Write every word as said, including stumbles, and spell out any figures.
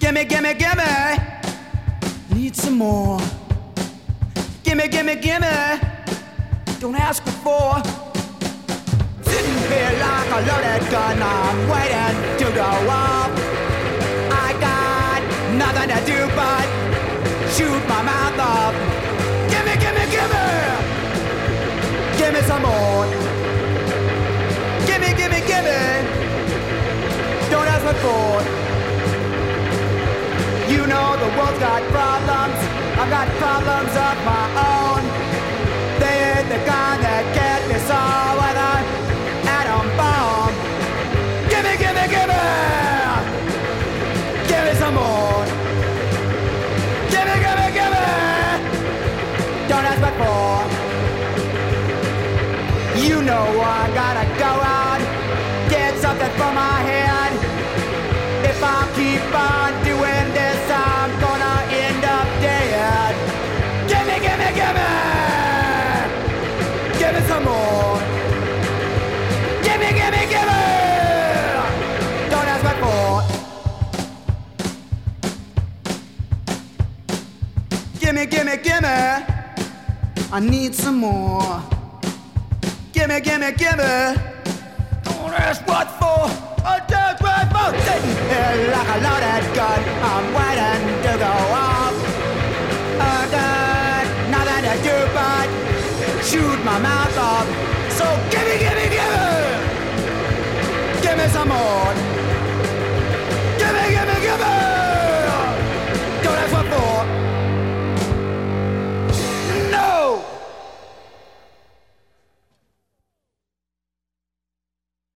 Gimme, gimme, gimme. Need some more. Gimme, gimme, gimme. Don't ask before. Sitting here like a loaded gun, I'm waiting to go off. I got nothing to do but shoot my mouth off. Gimme, gimme, gimme. Gimme some more. Gimme, gimme, gimme. Don't ask before. You know the world's got problems, I've got problems of my own. They ain't the kind that get me so with an atom bomb. Gimme, gimme, gimme. Gimme some more. Gimme, gimme, gimme. Don't ask me for. You know I gotta go out, get something for my head. If I keep on doing this, I'm gonna end up dead. Gimme, gimme, gimme. Gimme some more. Gimme, gimme, gimme. Don't ask what for. Gimme, gimme, gimme. I need some more. Gimme, gimme, gimme. Don't ask what for. I just wait for. Sitting here like a loaded gun, I'm waiting to go off. I got nothing to do but shoot my mouth off. So gimme, gimme, gimme. Gimme some more.